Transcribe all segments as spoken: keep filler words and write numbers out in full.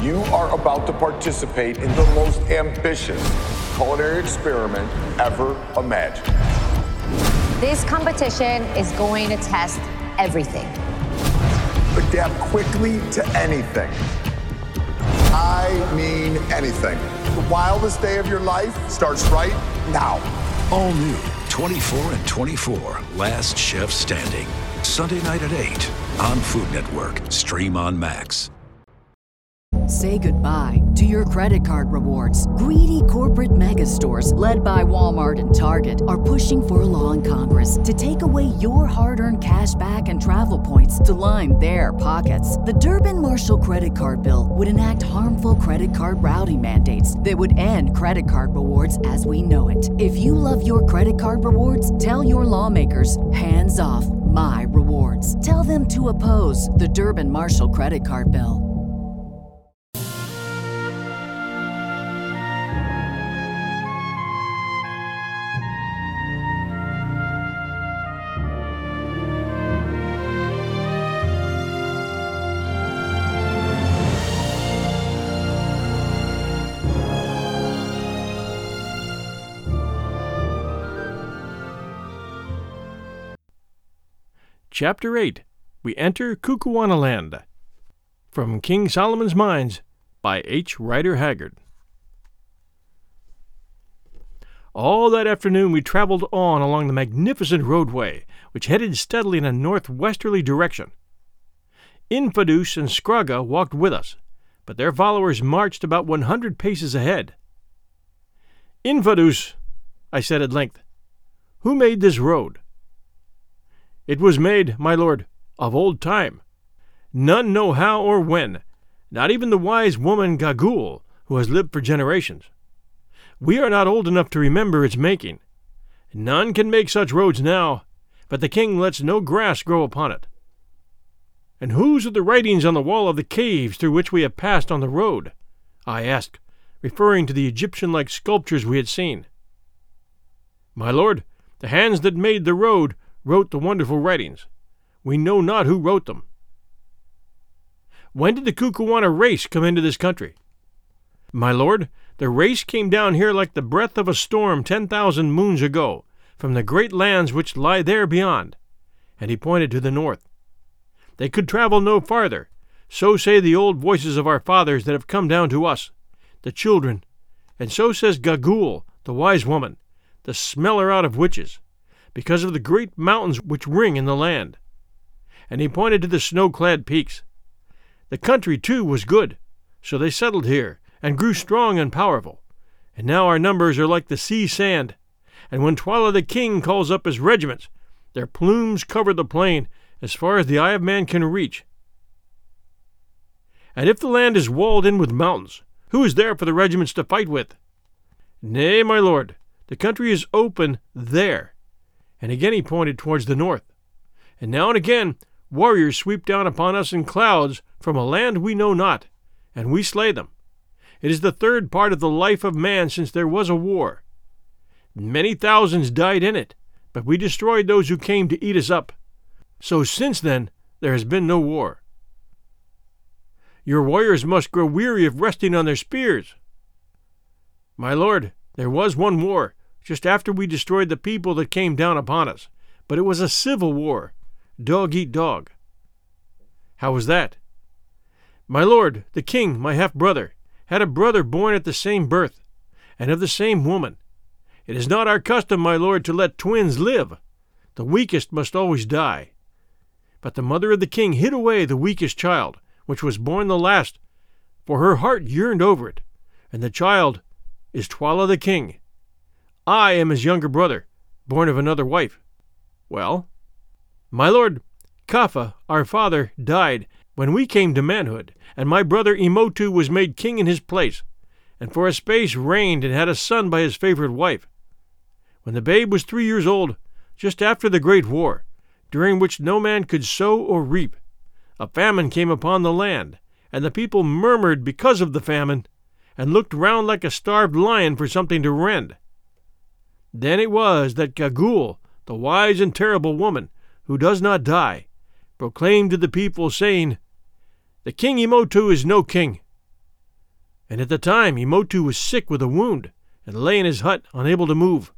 You are about to participate in the most ambitious culinary experiment ever imagined. This competition is going to test everything. Adapt quickly to anything. I mean anything. The wildest day of your life starts right now. All new twenty-four and twenty-four, Last Chef Standing. Sunday night at eight on Food Network. Stream on Max. Say goodbye to your credit card rewards. Greedy corporate mega stores, led by Walmart and Target, are pushing for a law in Congress to take away your hard-earned cash back and travel points to line their pockets. The Durbin-Marshall credit card bill would enact harmful credit card routing mandates that would end credit card rewards as we know it. If you love your credit card rewards, tell your lawmakers, hands off my rewards. Tell them to oppose the Durbin-Marshall credit card bill. Chapter eight. We enter Kukuanaland. From King Solomon's Mines by H. Rider Haggard. All that afternoon we traveled on along the magnificent roadway, which headed steadily in a northwesterly direction. Infidus and Scragga walked with us, but their followers marched about one hundred paces ahead. Infidus, I said at length, who made this road? It was made, my lord, of old time. None know how or when, not even the wise woman Gagul, who has lived for generations. We are not old enough to remember its making. None can make such roads now, but the king lets no grass grow upon it. And whose are the writings on the wall of the caves through which we have passed on the road? I asked, referring to the Egyptian-like sculptures we had seen. My lord, the hands that made the road wrote the wonderful writings. We know not who wrote them. When did the Kukuana race come into this country? My lord, the race came down here like the breath of a storm ten thousand moons ago, from the great lands which lie there beyond. And he pointed to the north. They could travel no farther, so say the old voices of our fathers that have come down to us, the children, and so says Gagul, the wise woman, the smeller out of witches, because of the great mountains which ring in the land. And he pointed to the snow-clad peaks. The country, too, was good, so they settled here, and grew strong and powerful. And now our numbers are like the sea sand, and when Twala the king calls up his regiments, their plumes cover the plain as far as the eye of man can reach. And if the land is walled in with mountains, who is there for the regiments to fight with? Nay, my lord, the country is open there. And again he pointed towards the north. And now and again warriors sweep down upon us in clouds from a land we know not, and we slay them. It is the third part of the life of man since there was a war. Many thousands died in it, but we destroyed those who came to eat us up. So since then there has been no war. Your warriors must grow weary of resting on their spears. My lord, there was one war, just after we destroyed the people that came down upon us, but it was a civil war, dog eat dog. How was that? My lord, the king, my half-brother, had a brother born at the same birth, and of the same woman. It is not our custom, my lord, to let twins live. The weakest must always die. But the mother of the king hid away the weakest child, which was born the last, for her heart yearned over it, and the child is Twala the king. I am his younger brother, born of another wife. Well, my lord, Kafa, our father, died when we came to manhood, and my brother Imotu was made king in his place, and for a space reigned and had a son by his favorite wife. When the babe was three years old, just after the great war, during which no man could sow or reap, a famine came upon the land, and the people murmured because of the famine, and looked round like a starved lion for something to rend. Then it was that Gagul, the wise and terrible woman, who does not die, proclaimed to the people, saying, The king Imotu is no king. and at the time Imotu was sick with a wound and lay in his hut unable to move.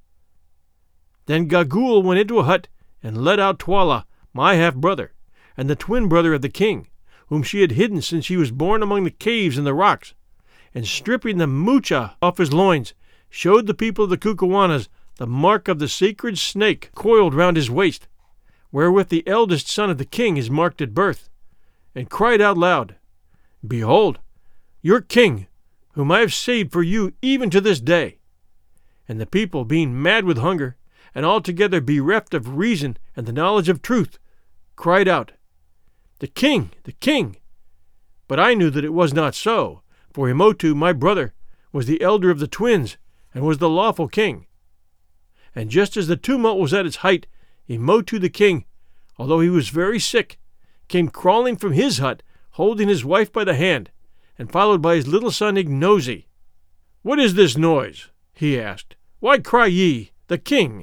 Then Gagul went into a hut and led out Twala, my half-brother, and the twin brother of the king, whom she had hidden since he was born among the caves and the rocks, and stripping the mucha off his loins, showed the people of the Kukuanas the mark of the sacred snake coiled round his waist, wherewith the eldest son of the king is marked at birth, and cried out loud, Behold, your king, whom I have saved for you even to this day. And the people, being mad with hunger, and altogether bereft of reason and the knowledge of truth, cried out, The king, the king! But I knew that it was not so, for Imotu, my brother, was the elder of the twins, and was the lawful king. And just as the tumult was at its height, Imotu the king, although he was very sick, came crawling from his hut, holding his wife by the hand, and followed by his little son Ignosi. What is this noise? He asked. Why cry ye, the king?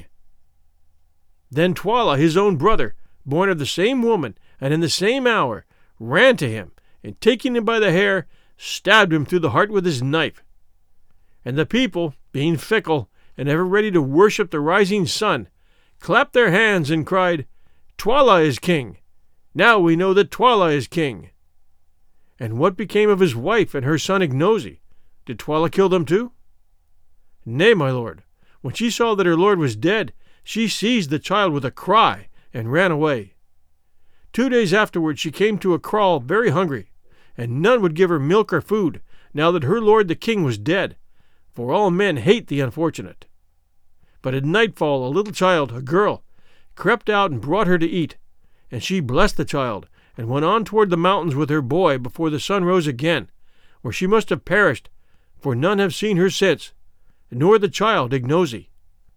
Then Twala, his own brother, born of the same woman, and in the same hour, ran to him, and taking him by the hair, stabbed him through the heart with his knife. And the people, being fickle, and ever ready to worship the rising sun, clapped their hands and cried, Twala is king! Now we know that Twala is king! And what became of his wife and her son Ignosi? Did Twala kill them too? Nay, my lord, when she saw that her lord was dead, she seized the child with a cry and ran away. Two days afterward she came to a kraal very hungry, and none would give her milk or food, now that her lord the king was dead, for all men hate the unfortunate. But at nightfall a little child, a girl, crept out and brought her to eat, and she blessed the child, and went on toward the mountains with her boy before the sun rose again, where she must have perished, for none have seen her since, nor the child Ignosi.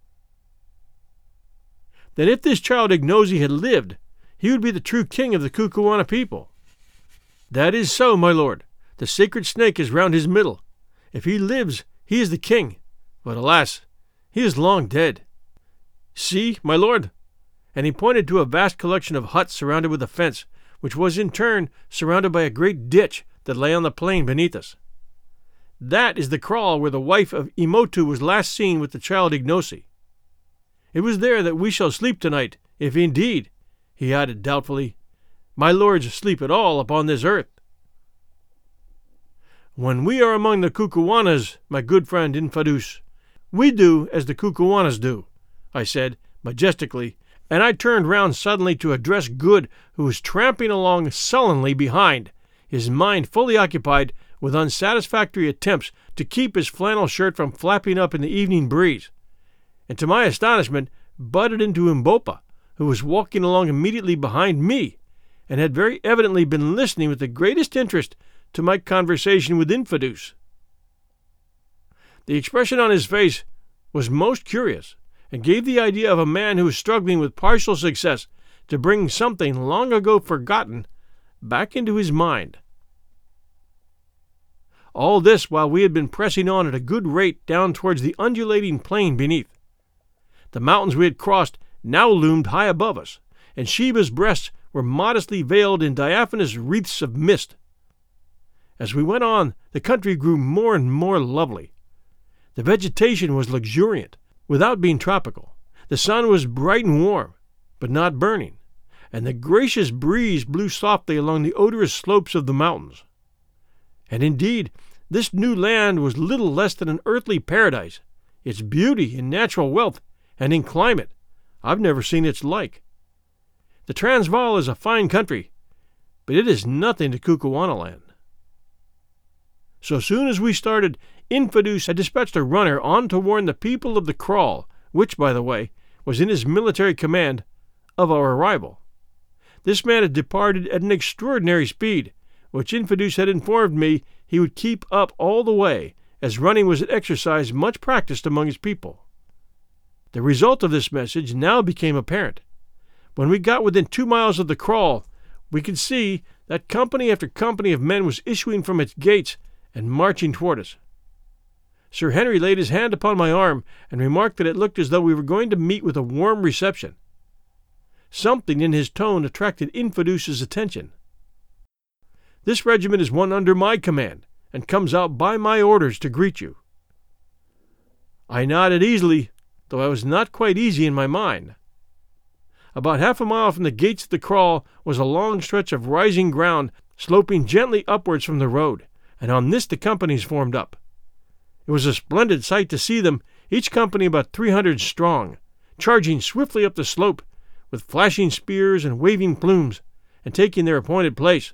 Then if this child Ignosi had lived, he would be the true king of the Kukuana people. That is so, my lord. The sacred snake is round his middle. If he lives, he is the king. But alas, he is long dead. See, my lord. And he pointed to a vast collection of huts surrounded with a fence, which was in turn surrounded by a great ditch that lay on the plain beneath us. That is the kraal where the wife of Imotu was last seen with the child Ignosi. It was there that we shall sleep tonight, if indeed, he added doubtfully, my lords sleep at all upon this earth. When we are among the Kukuanas, my good friend Infadus, we do as the Kukuanas do, I said, majestically, and I turned round suddenly to address Good, who was tramping along sullenly behind, his mind fully occupied with unsatisfactory attempts to keep his flannel shirt from flapping up in the evening breeze, and to my astonishment butted into Mbopa, who was walking along immediately behind me, and had very evidently been listening with the greatest interest to my conversation with Infadus. The expression on his face was most curious, and gave the idea of a man who was struggling with partial success to bring something long ago forgotten back into his mind. All this while we had been pressing on at a good rate down towards the undulating plain beneath. The mountains we had crossed now loomed high above us, and Sheba's breasts were modestly veiled in diaphanous wreaths of mist. As we went on, the country grew more and more lovely. The vegetation was luxuriant, without being tropical. The sun was bright and warm, but not burning, and the gracious breeze blew softly along the odorous slopes of the mountains. And indeed, this new land was little less than an earthly paradise. Its beauty in natural wealth and in climate, I've never seen its like. The Transvaal is a fine country, but it is nothing to Kukuanaland. So soon as we started, Infadus had dispatched a runner on to warn the people of the kraal, which, by the way, was in his military command, of our arrival. This man had departed at an extraordinary speed, which Infadus had informed me he would keep up all the way, as running was an exercise much practiced among his people. The result of this message now became apparent. When we got within two miles of the kraal, we could see that company after company of men was issuing from its gates and marching toward us. Sir Henry laid his hand upon my arm and remarked that it looked as though we were going to meet with a warm reception. Something in his tone attracted Infadus's attention. This regiment is one under my command, and comes out by my orders to greet you." I nodded easily, though I was not quite easy in my mind. About half a mile from the gates of the kraal was a long stretch of rising ground sloping gently upwards from the road, and on this the companies formed up. It was a splendid sight to see them, each company about three hundred strong, charging swiftly up the slope, with flashing spears and waving plumes, and taking their appointed place.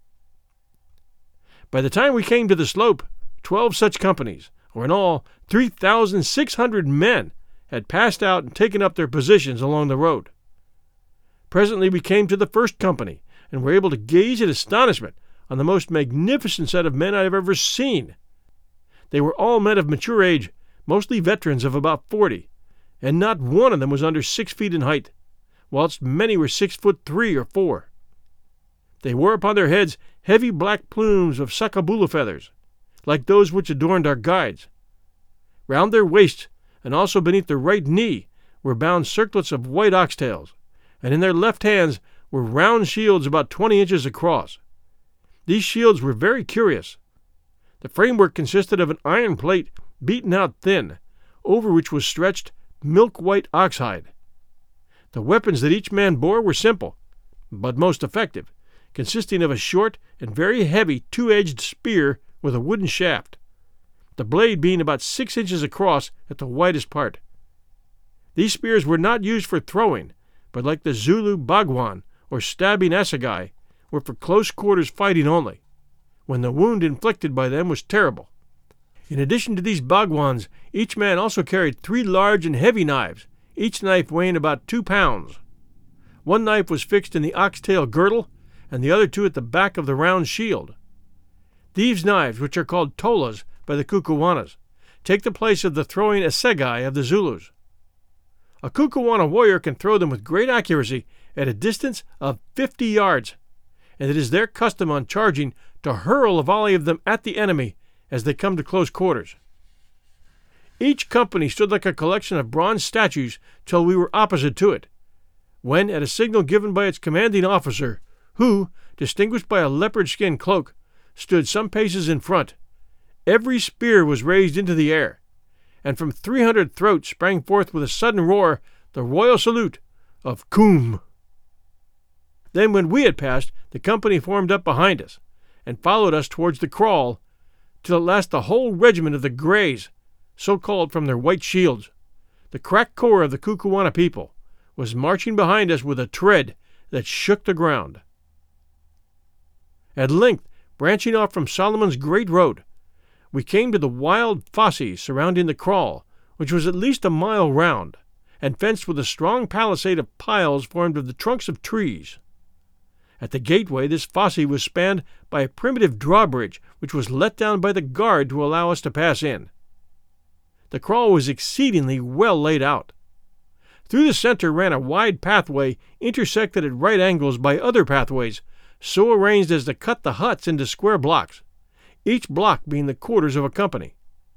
By the time we came to the slope, twelve such companies, or in all three thousand six hundred men, had passed out and taken up their positions along the road. Presently we came to the first company, and were able to gaze in astonishment on the most magnificent set of men I have ever seen. They were all men of mature age, mostly veterans of about forty, and not one of them was under six feet in height, whilst many were six foot three or four. They wore upon their heads heavy black plumes of sakabula feathers, like those which adorned our guides. Round their waists, and also beneath their right knee, were bound circlets of white oxtails, and in their left hands were round shields about twenty inches across. These shields were very curious. The framework consisted of an iron plate beaten out thin, over which was stretched milk-white oxhide. The weapons that each man bore were simple, but most effective, consisting of a short and very heavy two-edged spear with a wooden shaft, the blade being about six inches across at the widest part. These spears were not used for throwing, but like the Zulu bagwan, or stabbing assegai, were for close quarters fighting only, when the wound inflicted by them was terrible. In addition to these bagwans, each man also carried three large and heavy knives, each knife weighing about two pounds. One knife was fixed in the oxtail girdle, and the other two at the back of the round shield. These knives, which are called tolas by the Kukuanas, take the place of the throwing assegai of the Zulus. A Kukuana warrior can throw them with great accuracy at a distance of fifty yards, and it is their custom on charging to hurl a volley of them at the enemy as they come to close quarters. Each company stood like a collection of bronze statues till we were opposite to it, when, at a signal given by its commanding officer, who, distinguished by a leopard-skin cloak, stood some paces in front, every spear was raised into the air, and from three hundred throats sprang forth with a sudden roar the royal salute of Kum. Then, when we had passed, the company formed up behind us, and followed us towards the kraal, till at last the whole regiment of the Greys, so called from their white shields, the crack corps of the Kukuana people, was marching behind us with a tread that shook the ground. At length, branching off from Solomon's great road, we came to the wild fosse surrounding the kraal, which was at least a mile round, and fenced with a strong palisade of piles formed of the trunks of trees. At the gateway this fosse was spanned by a primitive drawbridge, which was let down by the guard to allow us to pass in. The kraal was exceedingly well laid out. Through the center ran a wide pathway intersected at right angles by other pathways, so arranged as to cut the huts into square blocks, each block being the quarters of a company.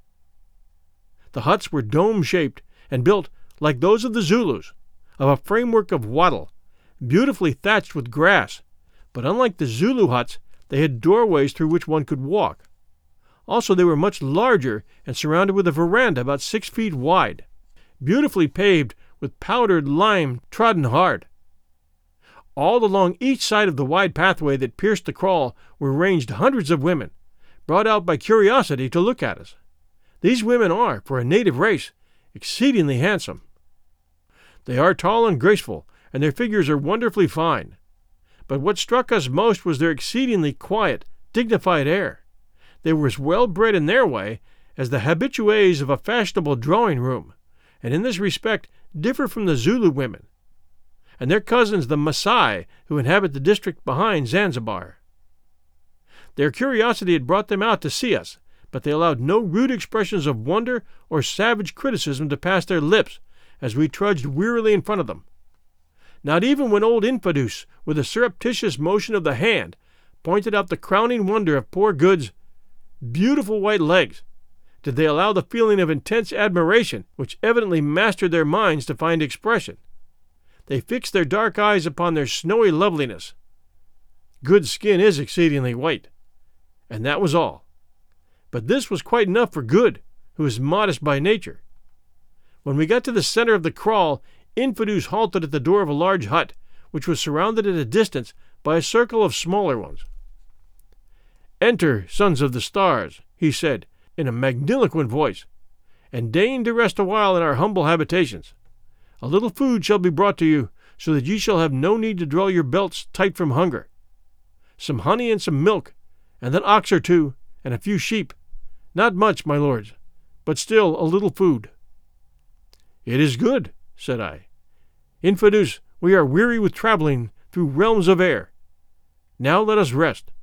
The huts were dome-shaped and built, like those of the Zulus, of a framework of wattle, beautifully thatched with grass, but unlike the Zulu huts, they had doorways through which one could walk. Also, they were much larger and surrounded with a veranda about six feet wide, beautifully paved with powdered lime trodden hard. All along each side of the wide pathway that pierced the kraal were ranged hundreds of women, brought out by curiosity to look at us. These women are, for a native race, exceedingly handsome. They are tall and graceful, and their figures are wonderfully fine. But what struck us most was their exceedingly quiet, dignified air. They were as well bred in their way as the habitués of a fashionable drawing-room, and in this respect differ from the Zulu women, and their cousins the Maasai, who inhabit the district behind Zanzibar. Their curiosity had brought them out to see us, but they allowed no rude expressions of wonder or savage criticism to pass their lips as we trudged wearily in front of them. Not even when old Infidus, with a surreptitious motion of the hand, pointed out the crowning wonder of poor Good's beautiful white legs, did they allow the feeling of intense admiration, which evidently mastered their minds, to find expression. They fixed their dark eyes upon their snowy loveliness. Good's skin is exceedingly white, and that was all. But this was quite enough for Good, who is modest by nature. When we got to the center of the kraal, Infidus halted at the door of a large hut, which was surrounded at a distance by a circle of smaller ones. "Enter, sons of the stars," he said, in a magniloquent voice, "and deign to rest a while in our humble habitations. A little food shall be brought to you, so that ye shall have no need to draw your belts tight from hunger. Some honey and some milk, and an ox or two, and a few sheep. Not much, my lords, but still a little food." "It is good," said I. "Infidus, we are weary with traveling through realms of air. Now let us rest."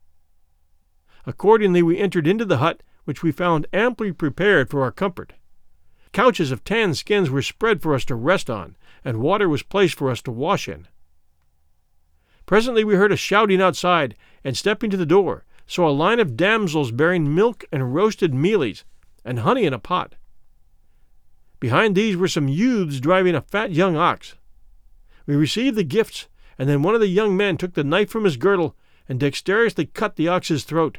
Accordingly we entered into the hut, which we found amply prepared for our comfort. Couches of tanned skins were spread for us to rest on, and water was placed for us to wash in. Presently we heard a shouting outside, and stepping to the door, saw a line of damsels bearing milk and roasted mealies, and honey in a pot. Behind these were some youths driving a fat young ox. We received the gifts, and then one of the young men took the knife from his girdle and dexterously cut the ox's throat.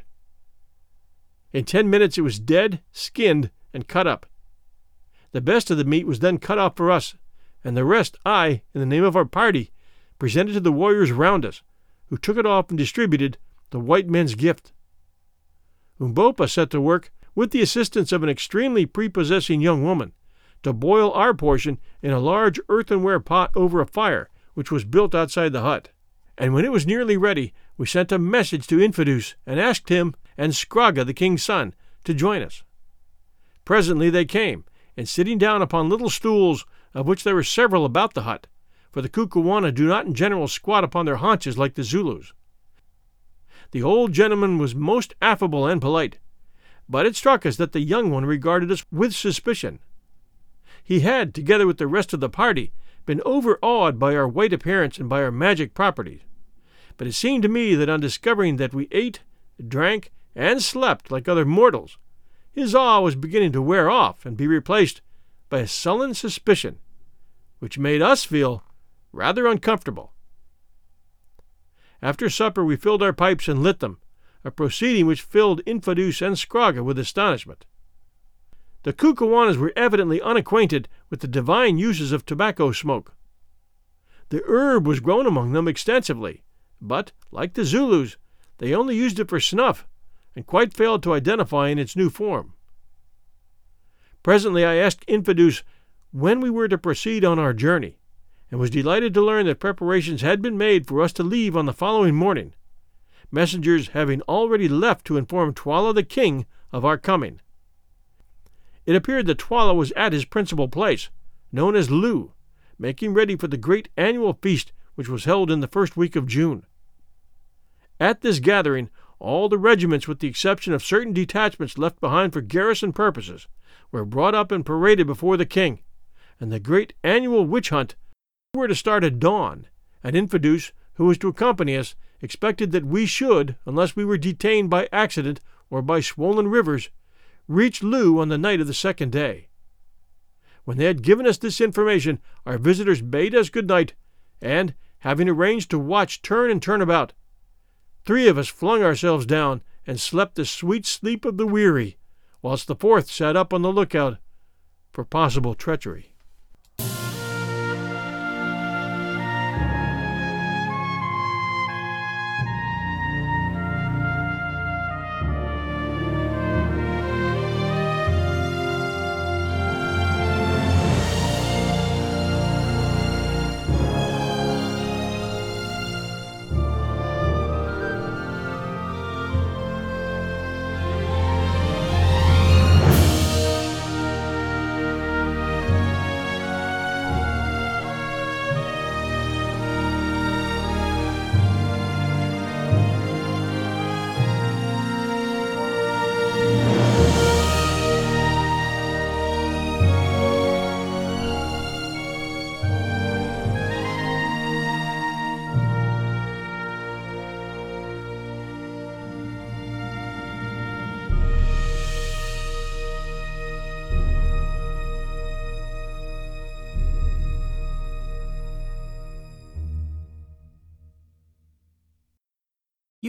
In ten minutes it was dead, skinned, and cut up. The best of the meat was then cut off for us, and the rest I, in the name of our party, presented to the warriors round us, who took it off and distributed the white men's gift. Umbopa set to work, with the assistance of an extremely prepossessing young woman, to boil our portion in a large earthenware pot over a fire which was built outside the hut. And when it was nearly ready, we sent a message to Infidus and asked him and Scragga, the king's son, to join us. Presently they came, and sitting down upon little stools, of which there were several about the hut, for the Kukuana do not in general squat upon their haunches like the Zulus. The old gentleman was most affable and polite, but it struck us that the young one regarded us with suspicion. He had, together with the rest of the party, been overawed by our white appearance and by our magic properties, but it seemed to me that on discovering that we ate, drank, and slept like other mortals, his awe was beginning to wear off and be replaced by a sullen suspicion, which made us feel rather uncomfortable. After supper we filled our pipes and lit them, a proceeding which filled Infidus and Scragga with astonishment. The Kukuanas were evidently unacquainted with the divine uses of tobacco smoke. The herb was grown among them extensively, but, like the Zulus, they only used it for snuff, and quite failed to identify in its new form. Presently I asked Infidus when we were to proceed on our journey, and was delighted to learn that preparations had been made for us to leave on the following morning, messengers having already left to inform Twala the king of our coming. It appeared that Twala was at his principal place, known as Loo, making ready for the great annual feast which was held in the first week of June. At this gathering, all the regiments, with the exception of certain detachments left behind for garrison purposes, were brought up and paraded before the king, and the great annual witch hunt were to start at dawn, and Infidus, who was to accompany us, expected that we should, unless we were detained by accident or by swollen rivers, reach Loo on the night of the second day. When they had given us this information, our visitors bade us good night, and, having arranged to watch turn and turn about, three of us flung ourselves down and slept the sweet sleep of the weary, whilst the fourth sat up on the lookout for possible treachery.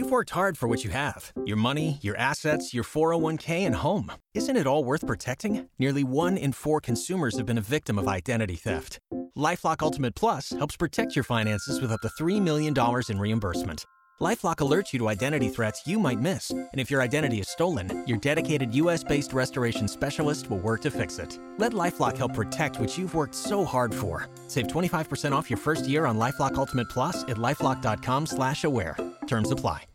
You've worked hard for what you have. Your money, your assets, your four oh one k, and home. Isn't it all worth protecting? Nearly one in four consumers have been a victim of identity theft. LifeLock Ultimate Plus helps protect your finances with up to three million dollars in reimbursement. LifeLock alerts you to identity threats you might miss. And if your identity is stolen, your dedicated U S-based restoration specialist will work to fix it. Let LifeLock help protect what you've worked so hard for. Save twenty-five percent off your first year on LifeLock Ultimate Plus at LifeLock.com slash aware. Terms apply.